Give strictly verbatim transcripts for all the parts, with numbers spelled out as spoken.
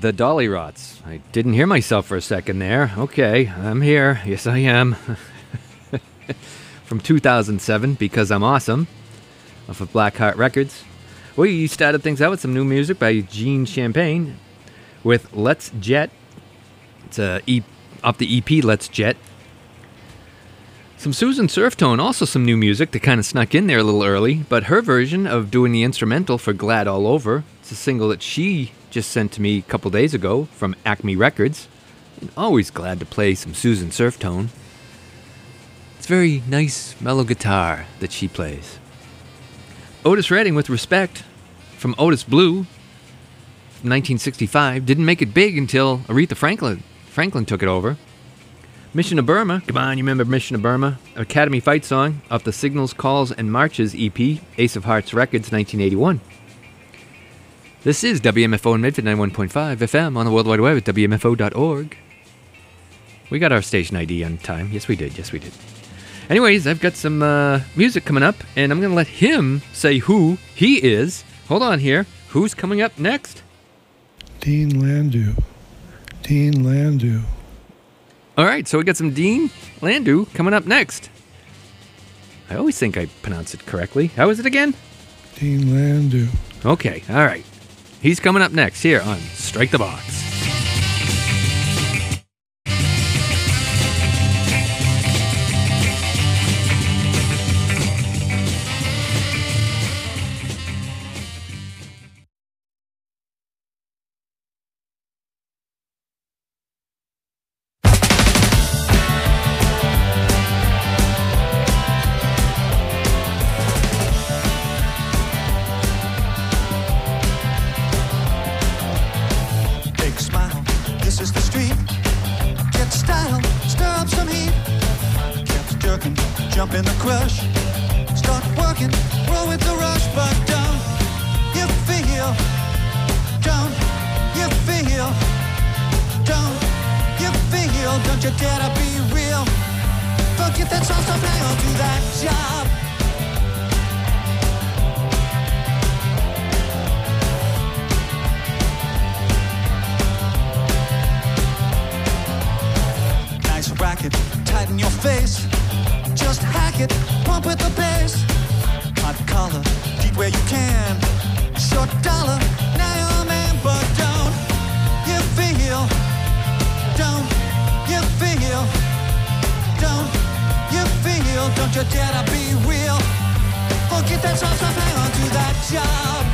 The Dolly Rots. I didn't hear myself for a second there. Okay, I'm here. Yes, I am. From two thousand seven, Because I'm Awesome, off of Blackheart Records. We started things out with some new music by Gene Champagne with Let's Jet. It's a e- off the E P Let's Jet. Some Susan Surftone, also some new music that kind of snuck in there a little early, but her version of doing the instrumental for Glad All Over. It's a single that she just sent to me a couple days ago from Acme Records. And always glad to play some Susan Surftone. It's very nice, mellow guitar that she plays. Otis Redding with Respect from Otis Blue from nineteen sixty-five. Didn't make it big until Aretha Franklin, Franklin took it over. Mission of Burma, come on, you remember Mission of Burma? Academy Fight Song off the Signals, Calls, and Marches E P, Ace of Hearts Records, nineteen eighty-one. This is W M F O in Midford, ninety-one point five F M on the World Wide Web at W M F O dot org. We got our station I D on time. Yes, we did. Yes, we did. Anyways, I've got some uh, music coming up, and I'm going to let him say who he is. Hold on here. Who's coming up next? Dean Landau. Dean Landau. All right, so we got some Dean Landau coming up next. I always think I pronounce it correctly. How is it again? Dean Landau. Okay, all right. He's coming up next here on Strike the Box. Jump in the crush, start working, roll with the rush, but don't you feel, don't you feel, don't you feel, don't you dare to be real, forget that song, stop, hang on to that job. Nice racket, tighten your face. Just hack it, pump with the bass. Hot collar, deep where you can. Short dollar, now you're a man. But don't you feel, don't you feel, don't you feel, don't you dare to be real. Forget that song, stop, hang on to that job.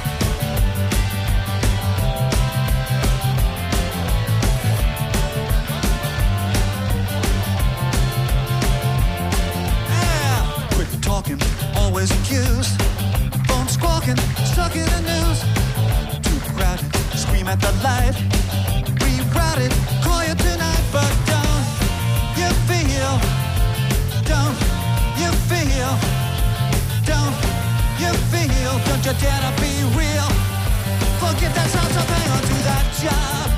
Talking, always accused. Phone squawking, stuck in the news. Too crowded, scream at the light. Rerouted, call you tonight. But don't you feel, don't you feel, don't you feel, don't you dare to be real. Forget that sound, so hang on to that job.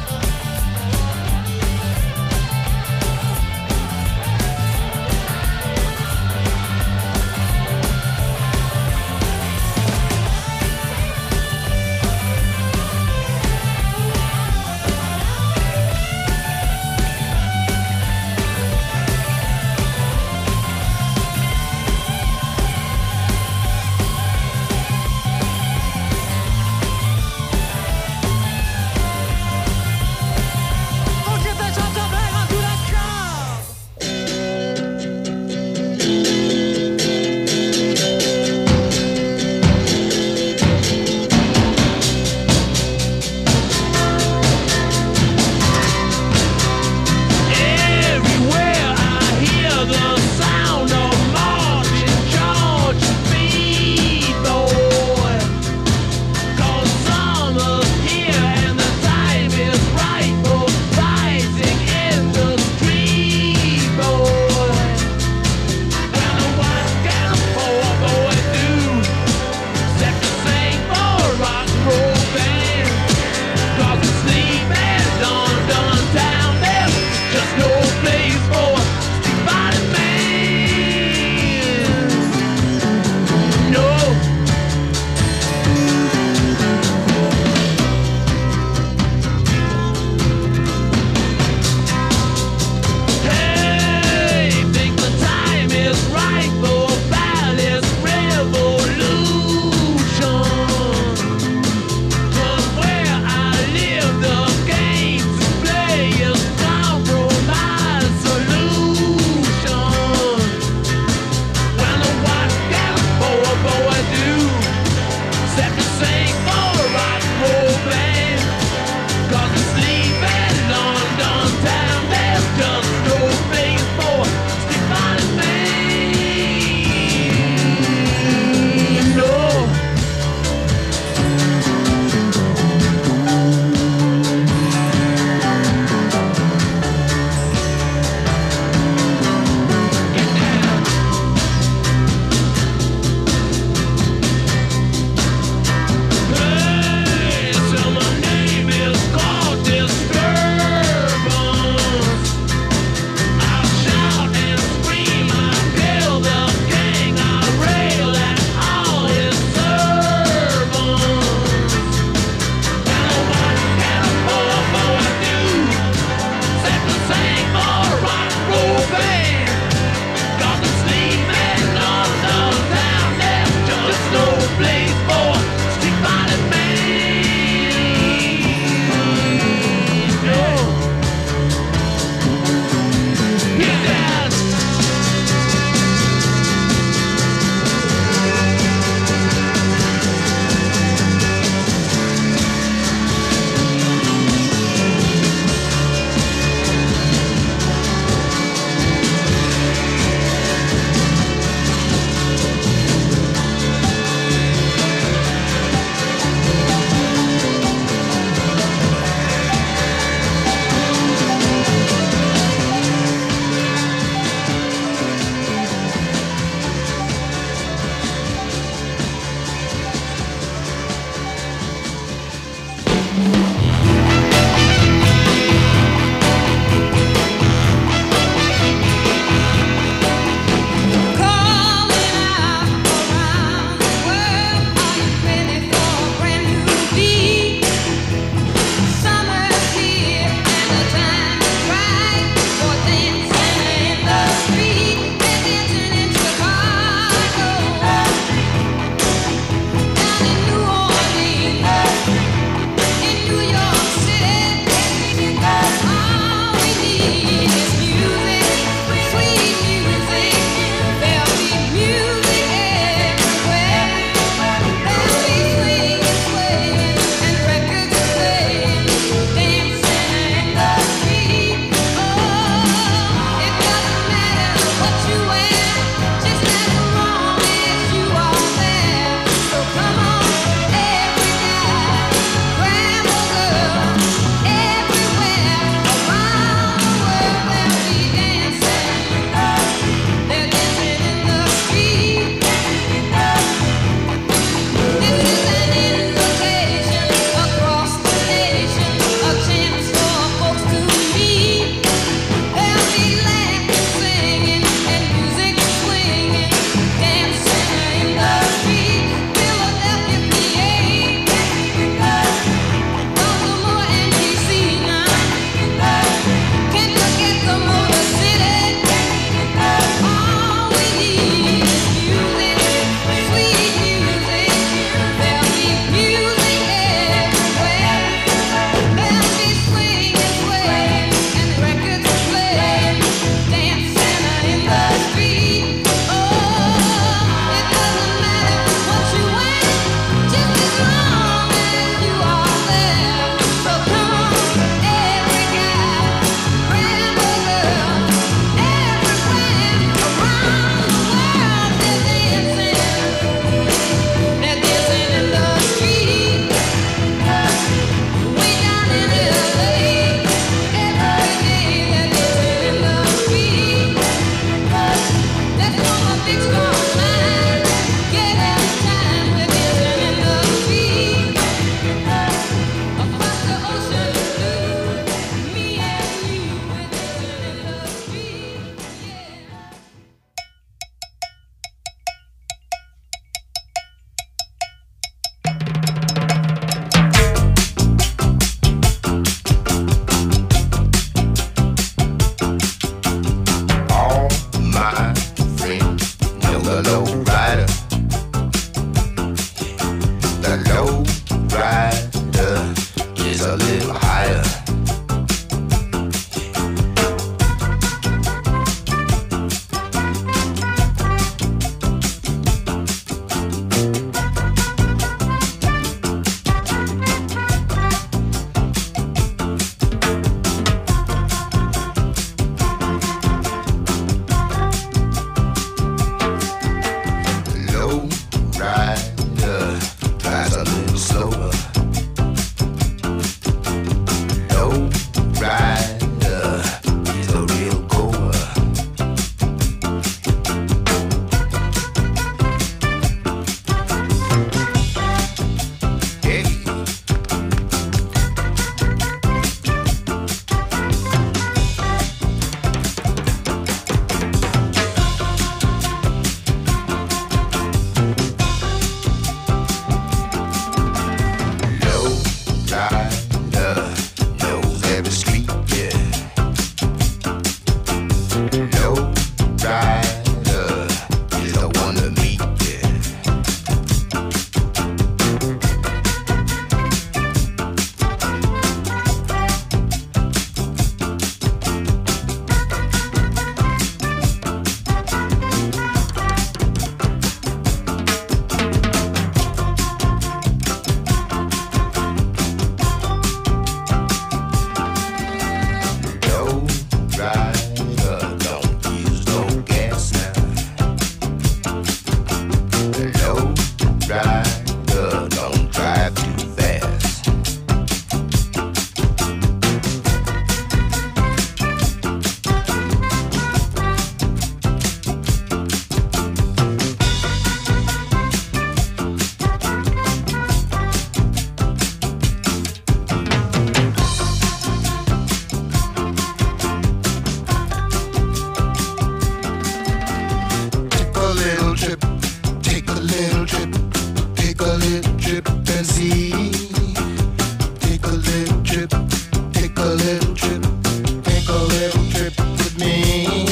trip and see. Take a little trip, take a little trip, take a little trip with me.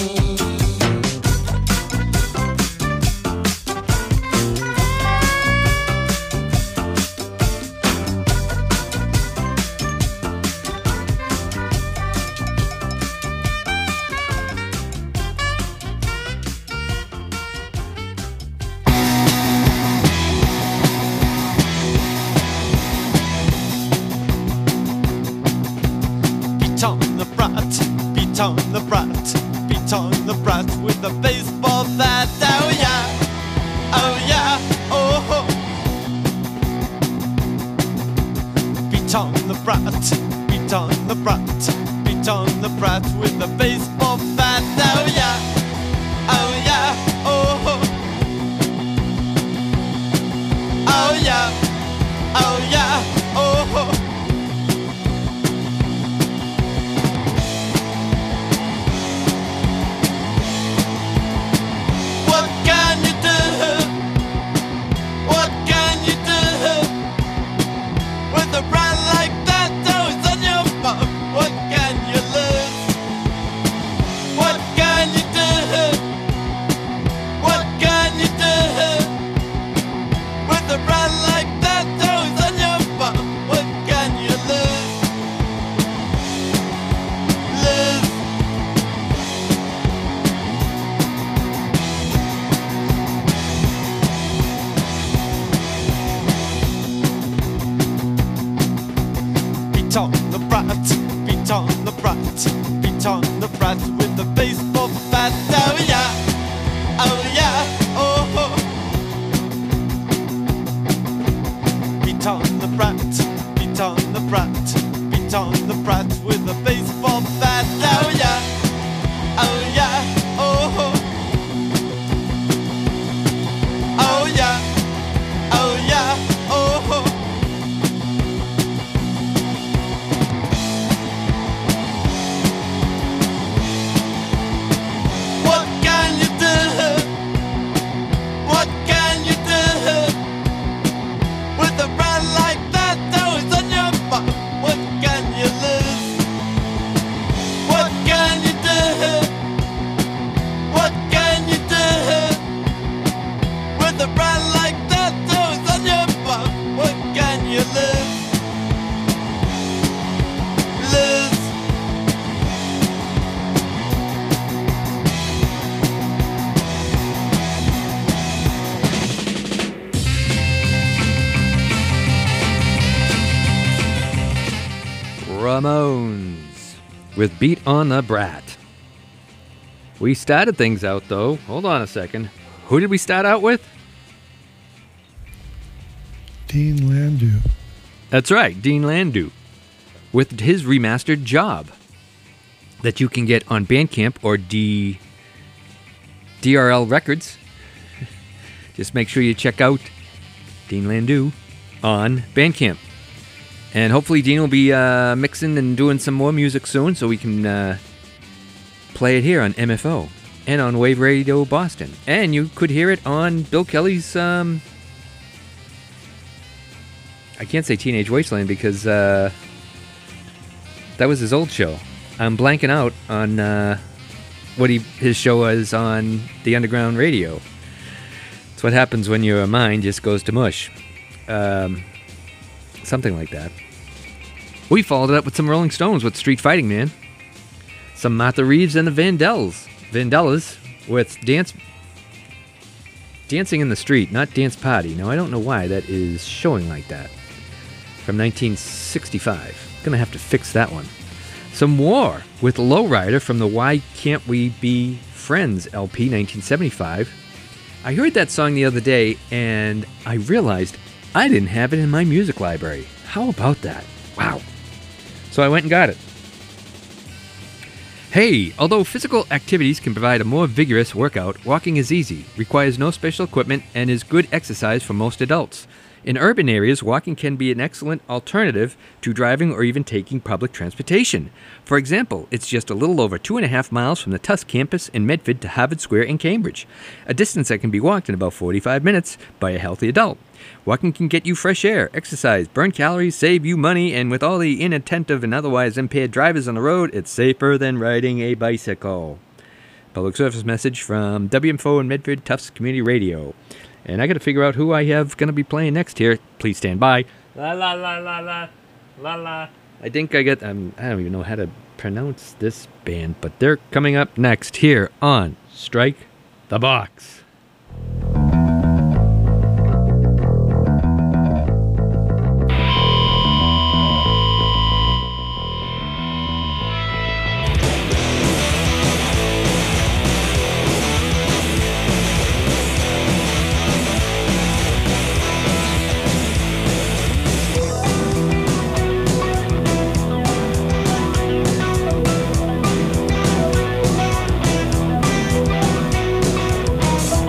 Beat on the brat, beat on the brat, beat on the brat with a baseball bat. Oh yeah, oh yeah, oh ho. Beat on the brat, beat on the brat, beat on the brat with a baseball bat. Oh yeah, oh yeah, oh ho. Oh yeah, oh yeah, oh ho. What can you do? What can you do with a brand like that? Oh, it's on your mouth. What can you lose? What can you do? What can you do with a brand like that? Oh, it's on your mouth. What can you lose? Lose. Beat on the brat, beat on the brat, beat on the brat with a baseball bat. Oh yeah, oh yeah, oh ho. Beat on the brat, beat on the brat, beat on the brat with a baseball bat. Oh yeah, oh yeah, oh ho. Oh yeah, oh yeah, oh ho. What can you do? What can you do with a brand like that? Oh, it's on your butt. What can you lose? What can you do? What can you do with a brand like that? Oh, it's on your butt. What can you lose? Lose. Ramones with Beat on the Brat. We started things out though. Hold on a second. Who did we start out with? Dean Landau. That's right, Dean Landau with his remastered Job that you can get on Bandcamp or D D R L Records. Just make sure you check out Dean Landau on Bandcamp. And hopefully Dean will be uh, mixing and doing some more music soon so we can uh, play it here on M F O and on Wave Radio Boston. And you could hear it on Bill Kelly's, um, I can't say Teenage Wasteland because uh, that was his old show. I'm blanking out on uh, what he his show was on the Underground Radio. It's what happens when your mind just goes to mush. Um... Something like that. We followed it up with some Rolling Stones with Street Fighting Man. Some Martha Reeves and the Vandellas. Vandellas with Dance... Dancing in the Street, not Dance Party. Now, I don't know why that is showing like that. From nineteen sixty-five. Gonna have to fix that one. Some War with Lowrider from the Why Can't We Be Friends L P nineteen seventy-five. I heard that song the other day and I realized I didn't have it in my music library. How about that? Wow. So I went and got it. Hey, although physical activities can provide a more vigorous workout, walking is easy, requires no special equipment, and is good exercise for most adults. In urban areas, walking can be an excellent alternative to driving or even taking public transportation. For example, it's just a little over two and a half miles from the Tufts campus in Medford to Harvard Square in Cambridge, a distance that can be walked in about forty-five minutes by a healthy adult. Walking can get you fresh air, exercise, burn calories, save you money, and with all the inattentive and otherwise impaired drivers on the road, it's safer than riding a bicycle. Public service message from W M F O and Medford Tufts Community Radio. And I got to figure out who I have going to be playing next here. Please stand by. La la la la la la la. I think I got. Um, I don't even know how to pronounce this band, but they're coming up next here on Strike the Box. Thank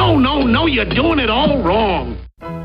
No, no, no, you're doing it all wrong.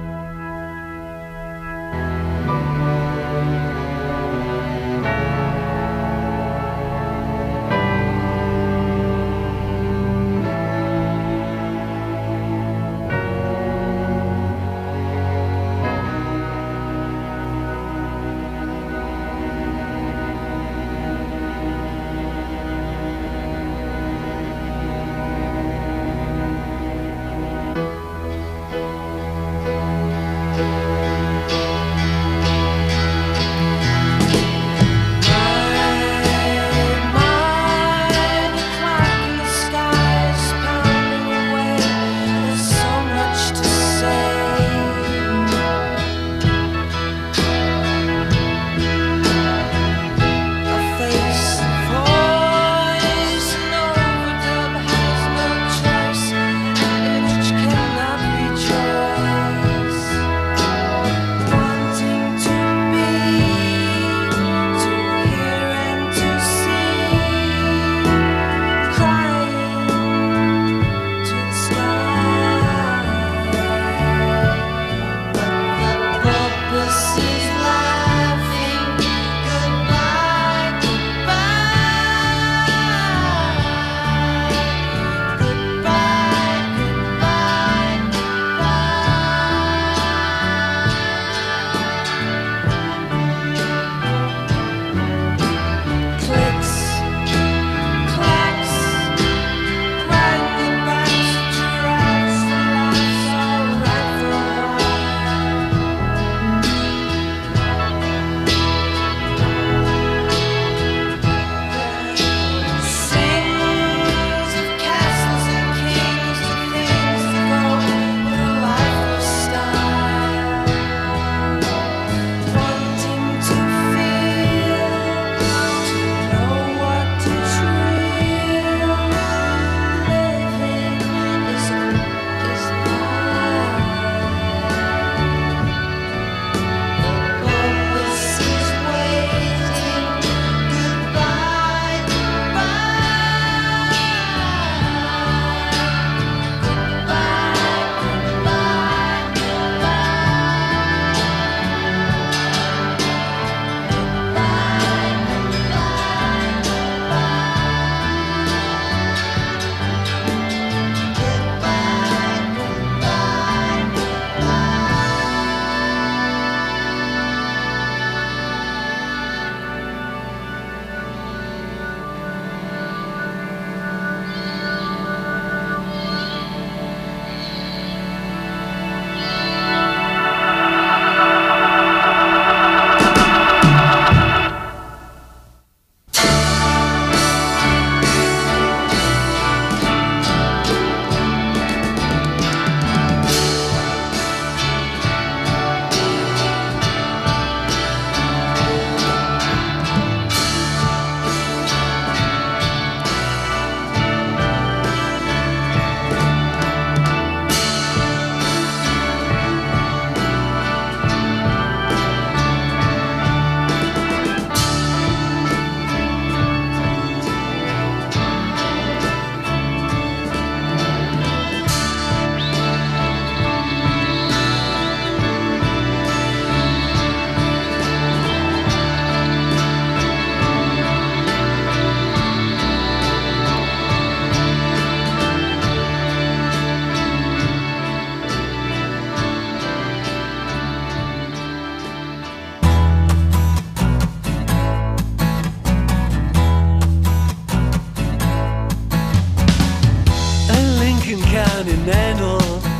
Continental,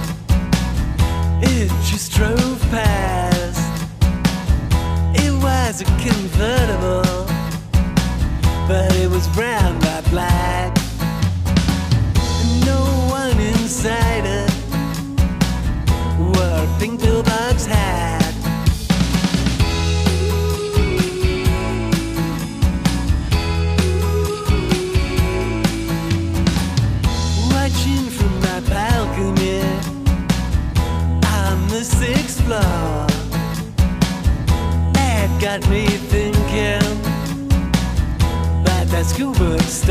it just drove past. It was a convertible, but it was brown, not black. No one inside it wore a pink pillbox hat. Watching from my balcony on the sixth floor, that got me thinking about that school book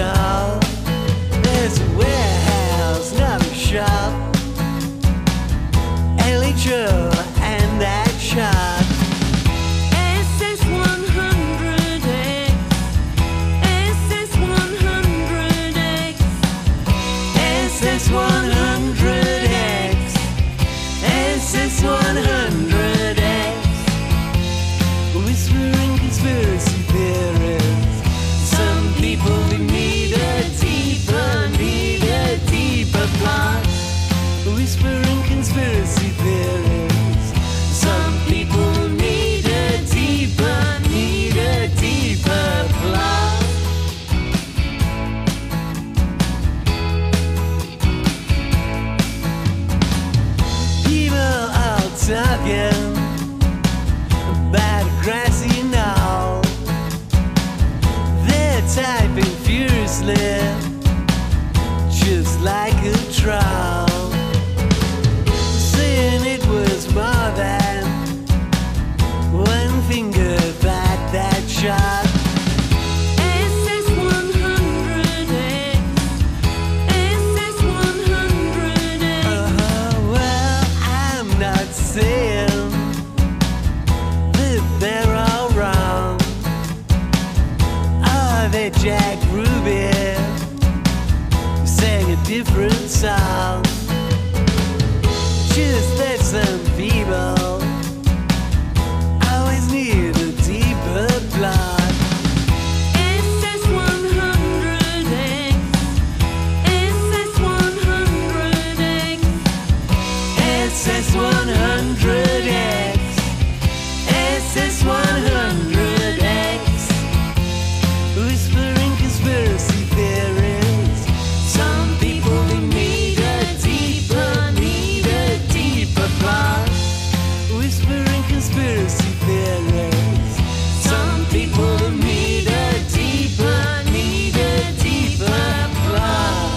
talking about a grassy knoll. They're typing furiously, just like a troll, saying it was more than one finger that that shot. S S one hundred X, S S one hundred X. Uh, well, I'm not saying that they're all wrong. Oh, that Jack Ruby sang a different song. Just that some people always need a deeper plot. S S one hundred X, S S one hundred X. S S one hundred X, S S one hundred X. Whispering conspiracy theories. Some people they need a deeper, need a deeper plot. Whispering conspiracy theories. Some people need a deeper, need a deeper plot.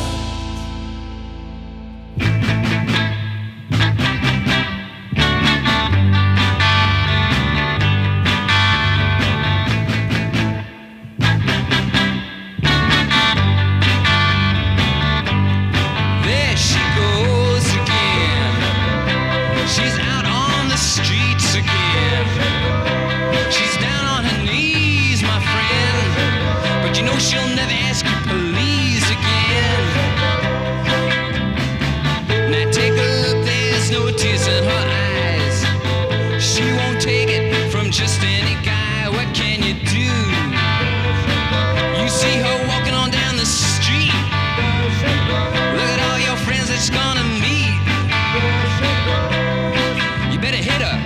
There she goes again. She's out on the streets again. She's down on her knees, my friend. But you know she'll never ask you please again. Now take a look, there's no tears in her eyes. She won't take it from just any guy. What can you do? You see her walking on down the street. Look at all your friends that she's gonna meet. You better hit her.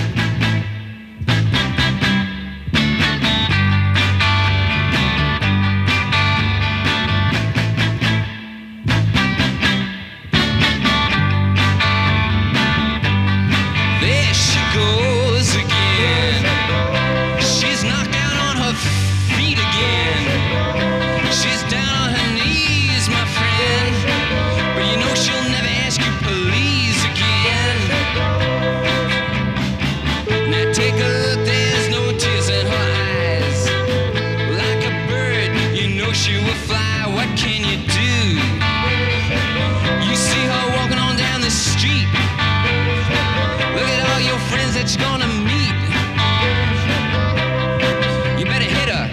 There she goes again. She's knocked out on her feet again. She's down on her knees, my friend. But you know she'll never ask you please again. Now take a look, there's no tears in her eyes. Like a bird, you know she will fly. What can you do? You see her walking on down the street. Look at all your friends that you're gonna meet. You better hit her.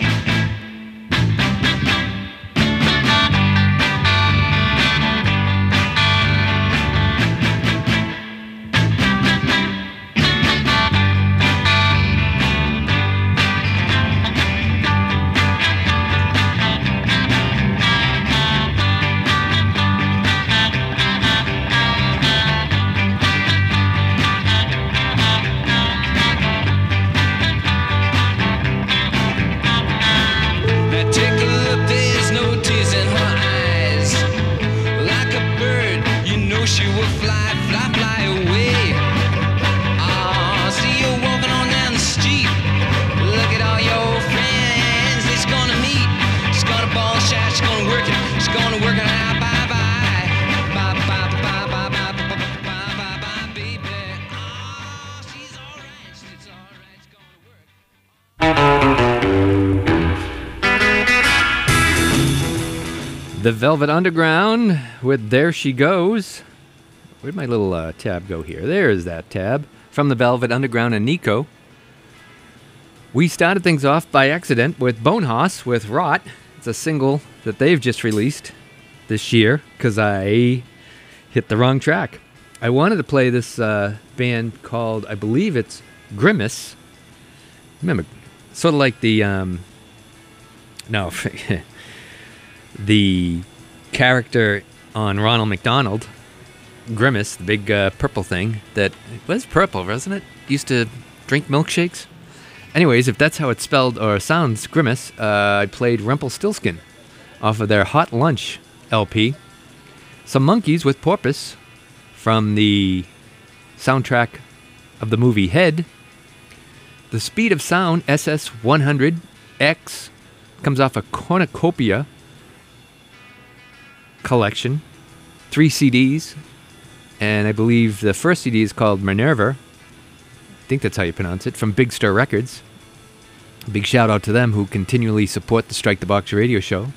Now take a look, there's no tears in her eyes. Like a bird, you know she will fly, fly, fly away. Ah, see you walking on down the street. Look at all your friends that she's gonna meet. She's gonna ball and shout, she's gonna work it. She's gonna work it out, bye bye. Bye bye bye bye bye bye bye bye bye bye baby. Ah, she's alright, she's alright, she's gonna work. The Velvet Underground with There She Goes. Where'd my little uh, tab go here? There's that tab. From the Velvet Underground and Nico. We started things off by accident with Bonehoss with Rot. It's a single that they've just released this year because I hit the wrong track. I wanted to play this uh, band called, I believe it's Grimace. Remember, sort of like the, um, no, the character on Ronald McDonald, Grimace, the big uh, purple thing that was purple, wasn't it? Used to drink milkshakes. Anyways, if that's how it's spelled or sounds, Grimace, uh, I played Rumpelstiltskin off of their Hot Lunch L P. Some Monkeys with Porpoise from the soundtrack of the movie Head. The Speed of Sound S S one hundred X comes off a cornucopia collection, three C Ds, and I believe the first C D is called Minerva. I think that's how you pronounce it, from Big Star Records. Big shout out to them who continually support the Strike the Box radio show.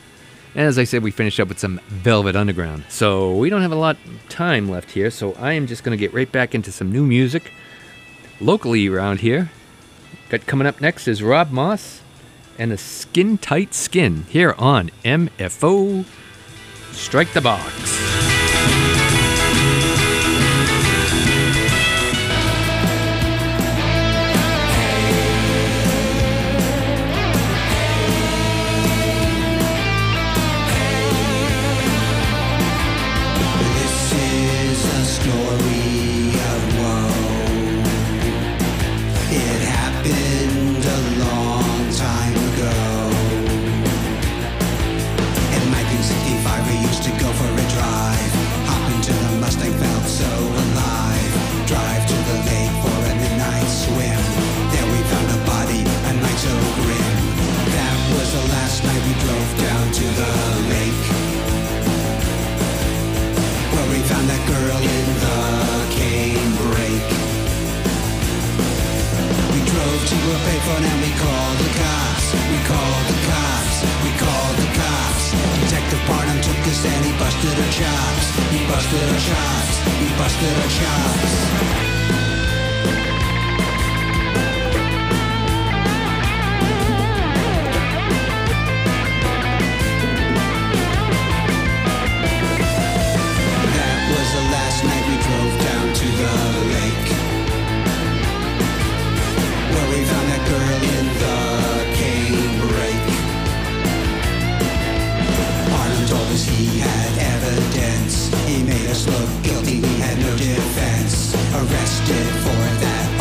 And as I said, we finished up with some Velvet Underground. So we don't have a lot of time left here, so I am just going to get right back into some new music locally around here. Got coming up next is Rob Moss and the Skin Tight Skin here on M F O Strike the Box. He made us look guilty, we had no defense. Arrested for that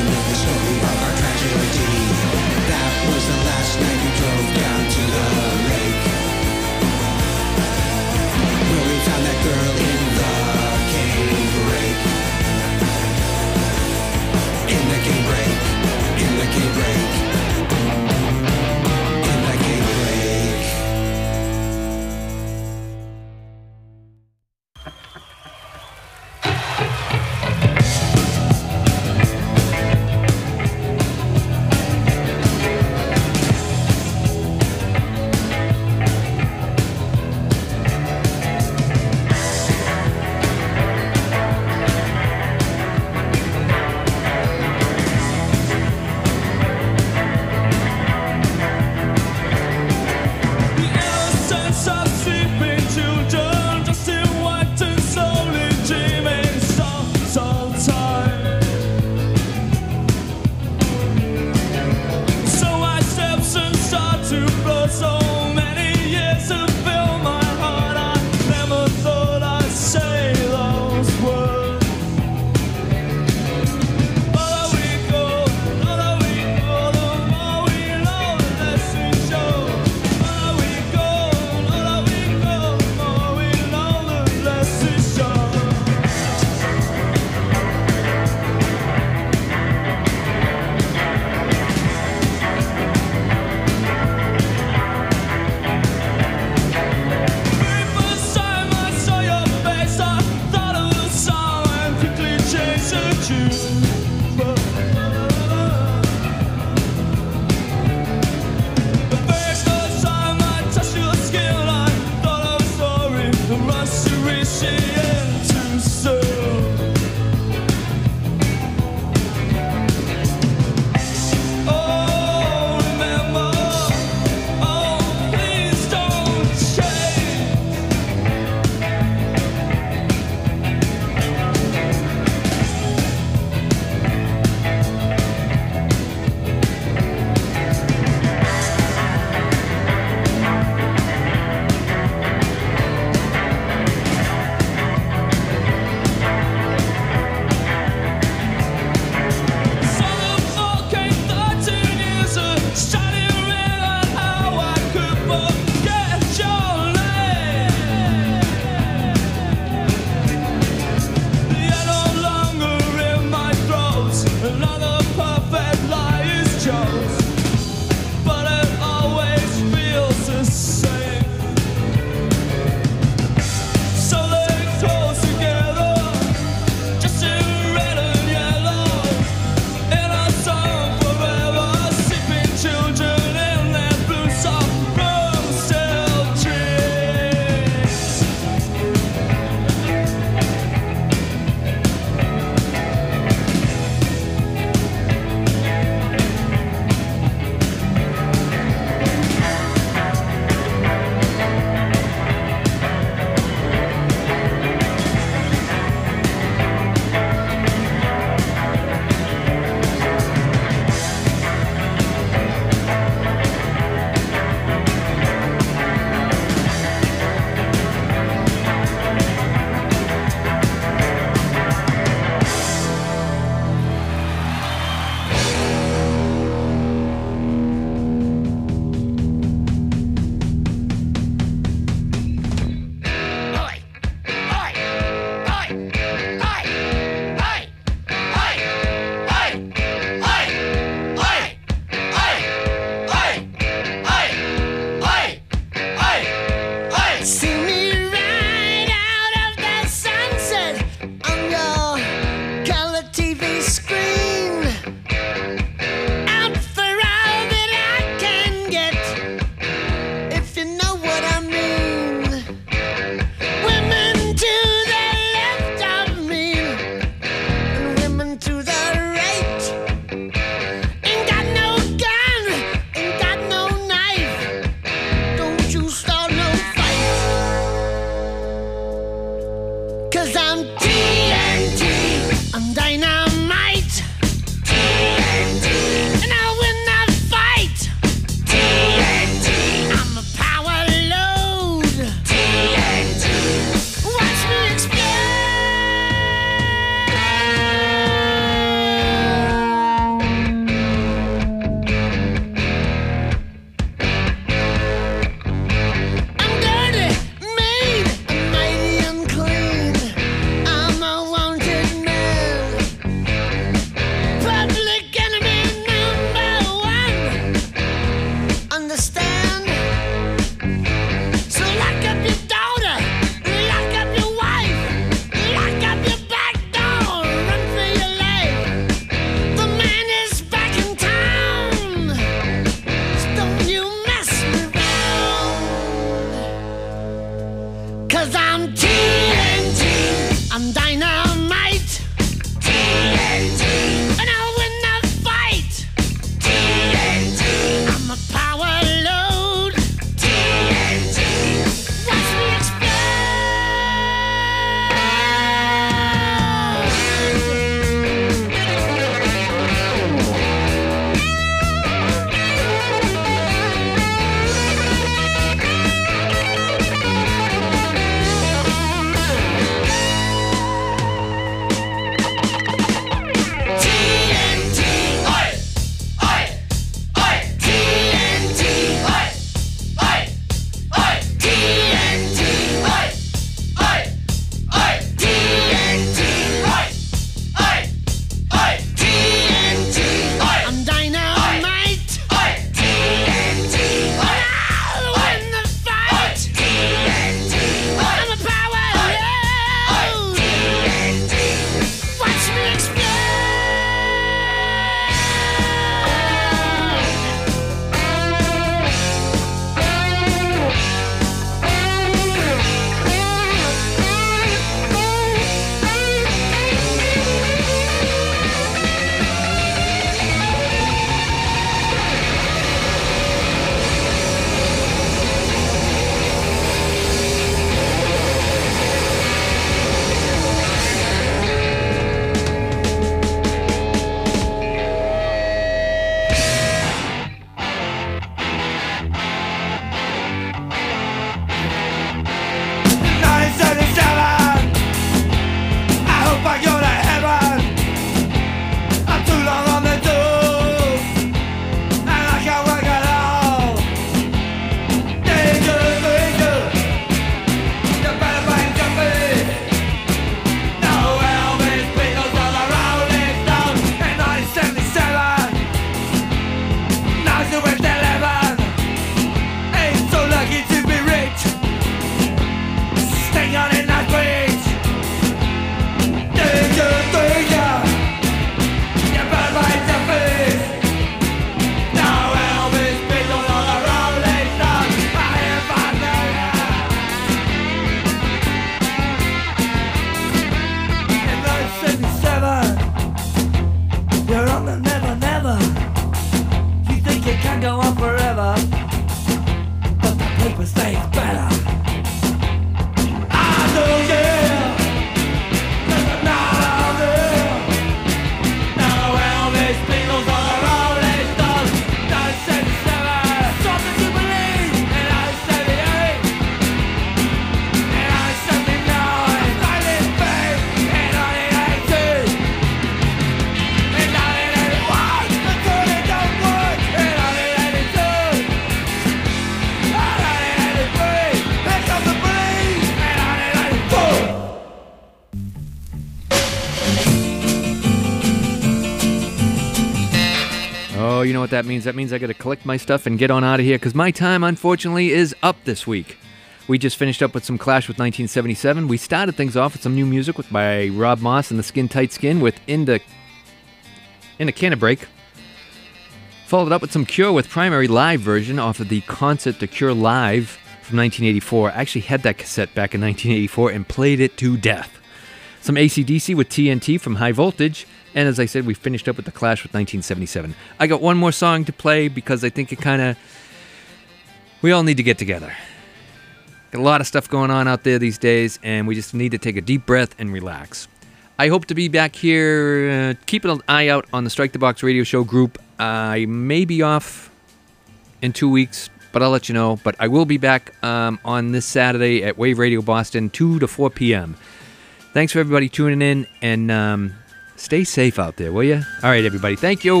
what that means. That means I got to collect my stuff and get on out of here because my time, unfortunately, is up this week. We just finished up with some Clash with nineteen seventy-seven. We started things off with some new music with by Rob Moss and the Skin Tight Skin with In the, In a Can of Break. Followed up with some Cure with Primary Live version off of the concert The Cure Live from nineteen eighty-four. I actually had that cassette back in nineteen eighty-four and played it to death. Some A C D C with T N T from High Voltage. And as I said, we finished up with the Clash with nineteen seventy-seven. I got one more song to play because I think it kind of... We all need to get together. Got a lot of stuff going on out there these days, and we just need to take a deep breath and relax. I hope to be back here. Uh, keep an eye out on the Strike the Box radio show group. I may be off in two weeks, but I'll let you know. But I will be back um, on this Saturday at Wave Radio Boston, two to four p.m. Thanks for everybody tuning in, and um, stay safe out there, will you? All right, everybody. Thank you.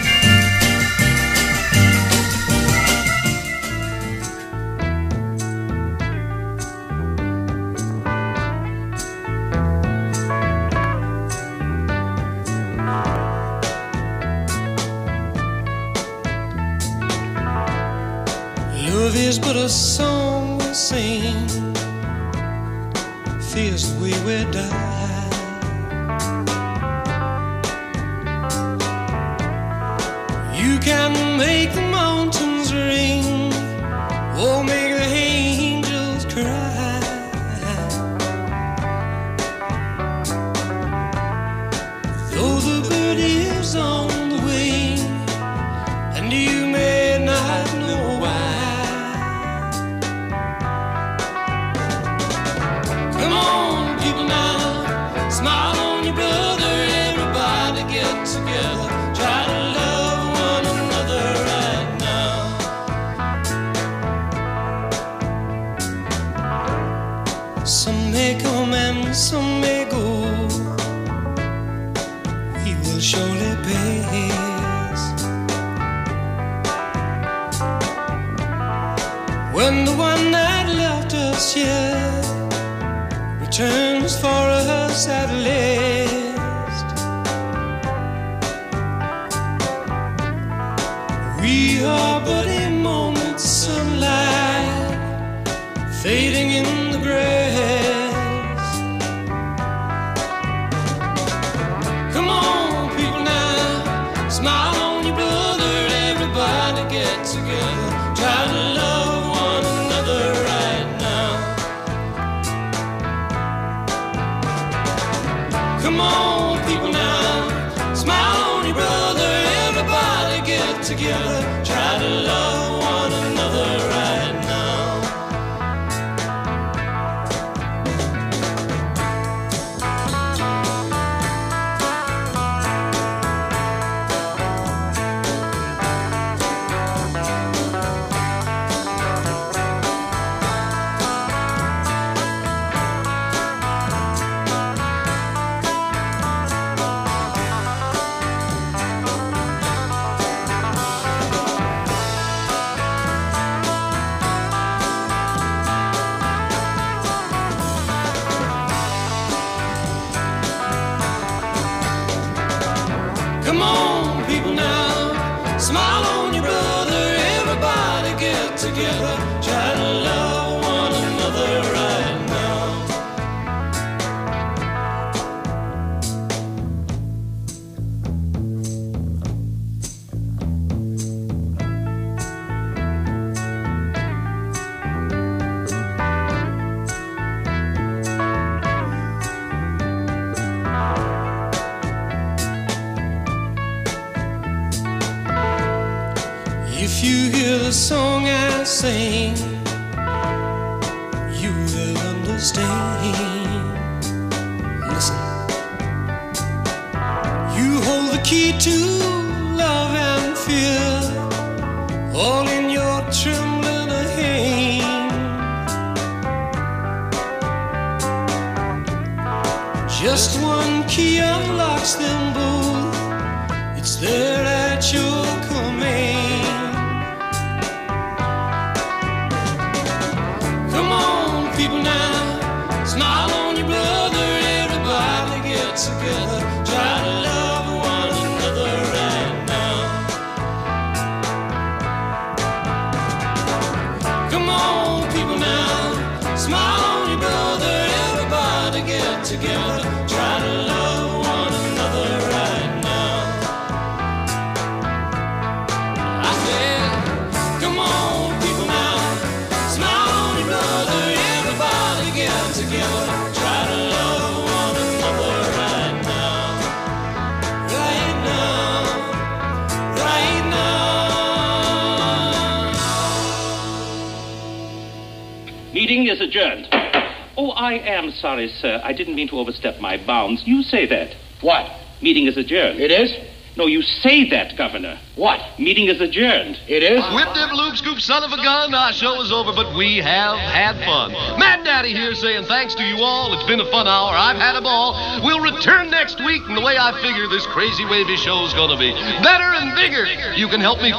Love is but a song we sing, fears the way we die. You can make the mountains ring, or make the angels cry. Though the bird is on the wing, and you may not know why. Come on, people now, smile on your brother, everybody get together, try to love one another right now. Some may come and some may go, we will surely pass. When the one that left us here returns for us at last, we are but a moment's sunlight fading in the grass. Come on, people now, smile on your brother, everybody get together, try to love one another right now. Come on, people now, smile on your brother, everybody get together, try to love one another right now. Come on, people now, smile on your brother, everybody get together, try to love one another right now. If you hear the song I sing, you will understand. Listen, you hold the key to love and fear, all in your trembling hand. Just one key unlocks them both, it's there at your command. People now, smile on your brother, everybody get together, try to love one another right now. on, people now, smile on your brother. Everybody get together, try to love one another right now. I said, come on, people now, smile on your brother. Everybody get together, try to love one another right now. Right now, right now. Meeting is adjourned. Oh, I am sorry, sir. I didn't mean to overstep my bounds. You say that. What? Meeting is adjourned. It is? No, you say that, Governor. What? Meeting is adjourned. It is? Whip dip loop scoop son of a gun, our show is over, but we have had fun. Mad Daddy here saying thanks to you all. It's been a fun hour. I've had a ball. We'll return next week, and the way I figure this crazy wavy show's gonna be better and bigger. You can help me